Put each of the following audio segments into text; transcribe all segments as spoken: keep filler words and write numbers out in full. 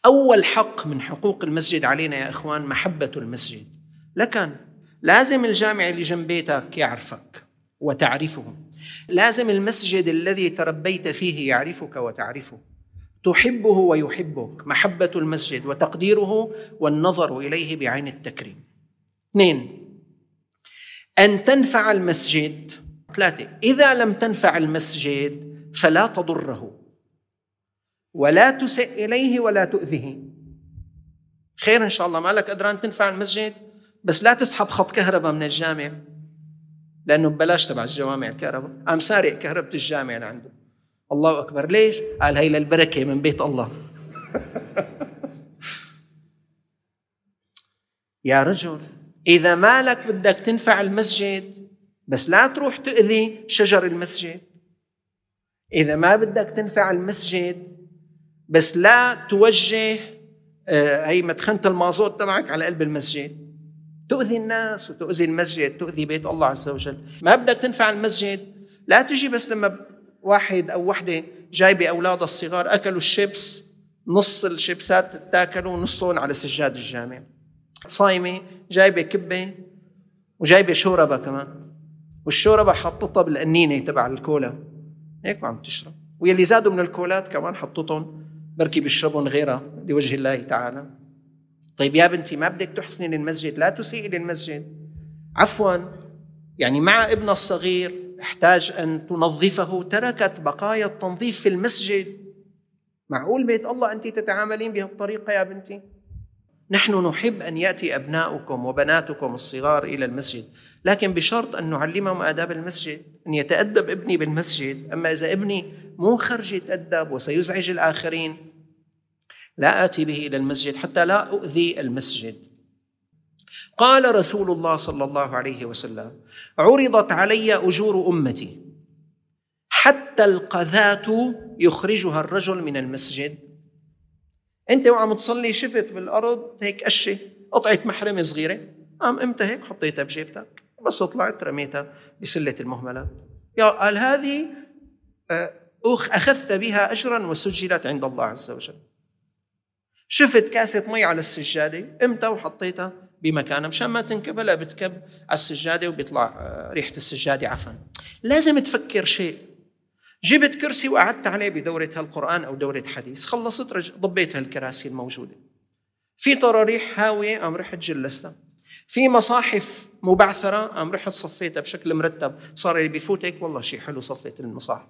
أول حق من حقوق المسجد علينا يا إخوان محبة المسجد. لكن لازم الجامع اللي جنب بيتك يعرفك وتعرفه، لازم المسجد الذي تربيت فيه يعرفك وتعرفه، تحبه ويحبك، محبة المسجد وتقديره والنظر إليه بعين التكريم. اثنين، أن تنفع المسجد. ثلاثة، إذا لم تنفع المسجد فلا تضره ولا تسئ إليه ولا تؤذيه. خير إن شاء الله، ما لك قدران تنفع المسجد، بس لا تسحب خط كهرباء من الجامع، لأنه ببلاش تبع الجوامع الكهرباء. قام سارق كهربة الجامع لعنده. الله أكبر. ليش؟ قال هي للبركة من بيت الله. يا رجل، إذا مالك بدك تنفع المسجد بس لا تروح تؤذي شجر المسجد. إذا ما بدك تنفع المسجد بس لا توجه آه هي مدخنة المازوت تبعك على قلب المسجد، تؤذي الناس وتؤذي المسجد، تؤذي بيت الله عز وجل. ما بدك تنفع المسجد، لا تجي بس لما واحد أو وحدة جايبة أولاد الصغار أكلوا الشيبس، نص الشيبسات تاكلوا نصهم على سجاد الجامع. صايمة جايبة كبة وجايبة شوربة كمان، والشوربة حطتها بالقنينة تبع الكولا هيك وعم تشرب، ويلي زادوا من الكولات كمان حطتهم بركي بيشربون غيرها لوجه الله تعالى. طيب يا بنتي، ما بدك تحسني للمسجد، لا تسيئي للمسجد. عفوا، يعني مع ابن الصغير احتاج أن تنظفه، تركت بقايا التنظيف في المسجد. معقول بيت الله أنت تتعاملين بهالطريقة يا بنتي؟ نحن نحب أن يأتي أبناؤكم وبناتكم الصغار إلى المسجد، لكن بشرط أن نعلمهم آداب المسجد، أن يتأدب ابني بالمسجد. أما إذا ابني مو خرج يتأدب وسيزعج الآخرين، لا آتي به إلى المسجد حتى لا أؤذي المسجد. قال رسول الله صلى الله عليه وسلم: عرضت علي أجور أمتي حتى القذاة يخرجها الرجل من المسجد. أنت وعم تصلي شفت بالأرض هيك قشة قطعة محرمة صغيرة، قام أمتى هيك حطيتها بجيبتك، بس طلعت رميتها بسلة المهملات. يا قال هذه أخذت بها أجرا وسجلت عند الله عز وجل. شفت كاسة مي على السجادة، أمتى وحطيتها بمكانها مشان ما تنكبها، بتكب على السجادة وبيطلع ريحة السجادة عفن. لازم تفكر شيء. جبت كرسي وقعدت عليه بدورة هالقرآن أو دورة حديث، خلصت رج... ضبيت هالكراسي الموجودة. في طراريح هاوية قام رحت جلستها، في مصاحف مبعثرة قام رحت صفيتها بشكل مرتب، صار اللي بيفوت هيك والله شيء حلو صفيت المصاحف.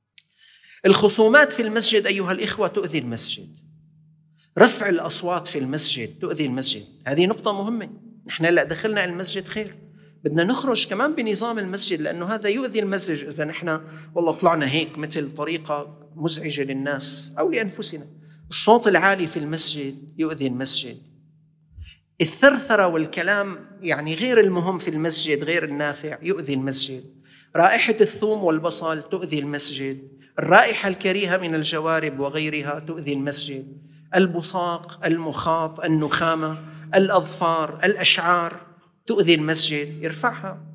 الخصومات في المسجد أيها الإخوة تؤذي المسجد، رفع الأصوات في المسجد تؤذي المسجد. هذه نقطة مهمة. نحن هلأ دخلنا المسجد خير، بدنا نخرج كمان بنظام المسجد، لأنه هذا يؤذي المسجد إذا نحن والله طلعنا هيك مثل طريقة مزعجة للناس أو لأنفسنا. الصوت العالي في المسجد يؤذي المسجد. الثرثرة والكلام يعني غير المهم في المسجد غير النافع يؤذي المسجد. رائحة الثوم والبصل تؤذي المسجد. الرائحة الكريهة من الجوارب وغيرها تؤذي المسجد. البصاق، المخاط، النخامة، الأظفار، الأشعار تؤذي المسجد، يرفعها.